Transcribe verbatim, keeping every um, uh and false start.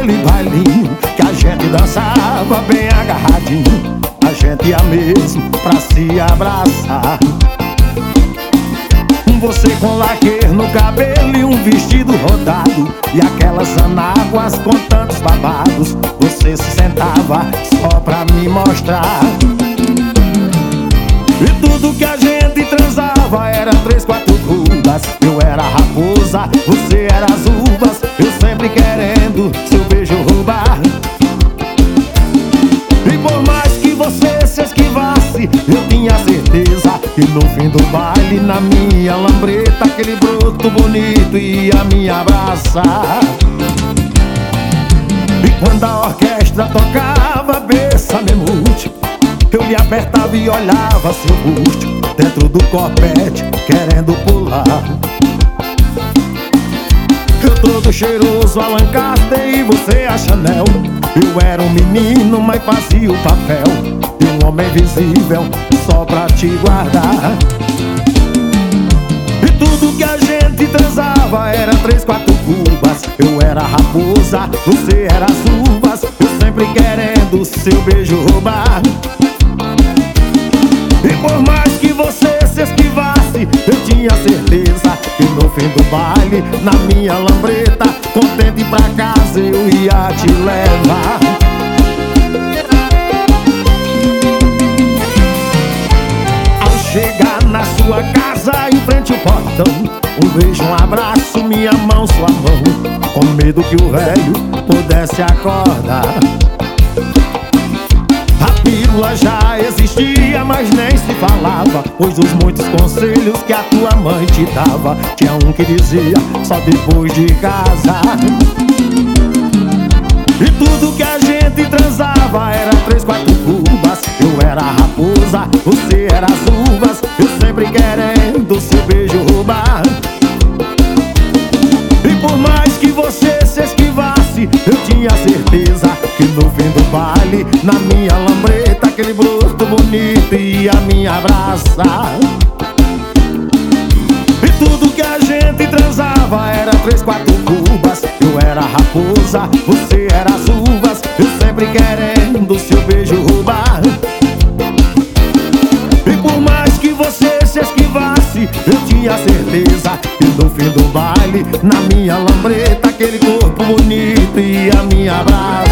naquele bailinho que a gente dançava bem agarradinho. A gente ia mesmo pra se abraçar. Você com laque no cabelo e um vestido rodado, e aquelas anáguas com tantos babados. Você se sentava só pra me mostrar. E tudo que a gente transava era três, quatro cubas. Eu era a raposa, você era as uvas. Eu sempre querendo seu beijo roubar. E por mais que você se esquivasse, eu tinha certeza que no fim do baile, na minha lambreta, aquele broto bonito ia me abraçar. E quando a orquestra tocava Bésame Mucho, eu me apertava e olhava seu busto dentro do corpete, querendo pular. Eu todo cheiroso a Lancaster e você a Chanel. Eu era um menino, mas fazia o papel de um homem invisível só pra te guardar. E tudo que a gente transava era três, quatro cubas. Eu era a raposa, você era as uvas. Eu sempre querendo seu beijo roubar. E por mais que você se esquivasse, eu tinha certeza que no fim do baile, na minha lambreta, contente pra casa eu ia te levar. Ao chegar na sua casa, em frente ao portão, um beijo, um abraço, minha mão, sua mão, com medo que o velho pudesse acordar. A pílula já existia, mas nem se falava, pois os muitos conselhos que a tua mãe te dava, tinha um que dizia só depois de casar. E tudo que a gente transava era três, quatro cubas. Eu era a raposa, você era as uvas. Eu sempre querendo seu beijo roubar. E por mais que você se esquivasse, eu tinha certeza que no fim do baile, na minha lambreta, aquele broto bonito ia me abraçar. E tudo que a gente transava era três, quatro cubas. Eu era a raposa, você era as uvas. Eu sempre querendo seu beijo roubar. E por mais que você se esquivasse, eu tinha certeza que no fim do baile, na minha lambreta, aquele corpo bonito ia me abraçar.